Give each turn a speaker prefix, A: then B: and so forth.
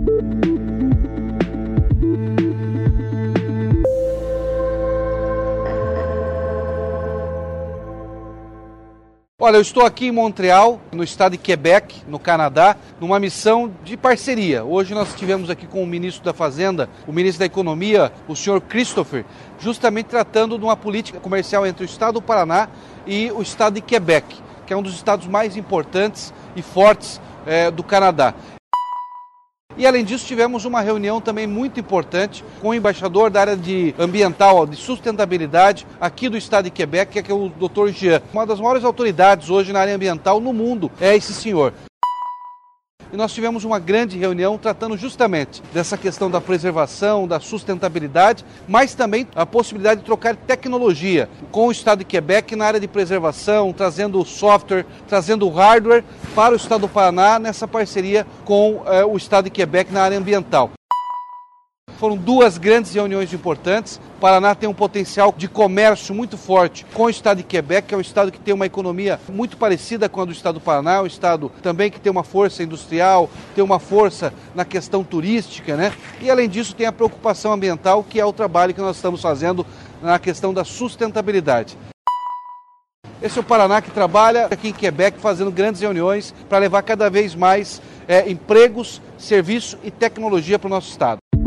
A: Olha, eu estou aqui em Montreal, no estado de Quebec, no Canadá, numa missão de parceria. Hoje nós estivemos aqui com o ministro da Fazenda, o ministro da Economia, o senhor Christopher, justamente tratando de uma política comercial entre o estado do Paraná e o estado de Quebec, que é um dos estados mais importantes e fortes do Canadá. E além disso tivemos uma reunião também muito importante com o embaixador da área de ambiental, de sustentabilidade aqui do estado de Quebec, que é o Dr. Jean. Uma das maiores autoridades hoje na área ambiental no mundo é esse senhor. E nós tivemos uma grande reunião tratando justamente dessa questão da preservação, da sustentabilidade, mas também a possibilidade de trocar tecnologia com o estado de Quebec na área de preservação, trazendo software, trazendo hardware para o estado do Paraná nessa parceria com o estado de Quebec na área ambiental. Foram duas grandes reuniões importantes. O Paraná tem um potencial de comércio muito forte com o estado de Quebec, que é um estado que tem uma economia muito parecida com a do estado do Paraná, um estado também que tem uma força industrial, tem uma força na questão turística, né? E além disso tem a preocupação ambiental, que é o trabalho que nós estamos fazendo na questão da sustentabilidade. Esse é o Paraná que trabalha aqui em Quebec fazendo grandes reuniões para levar cada vez mais empregos, serviço e tecnologia para o nosso estado.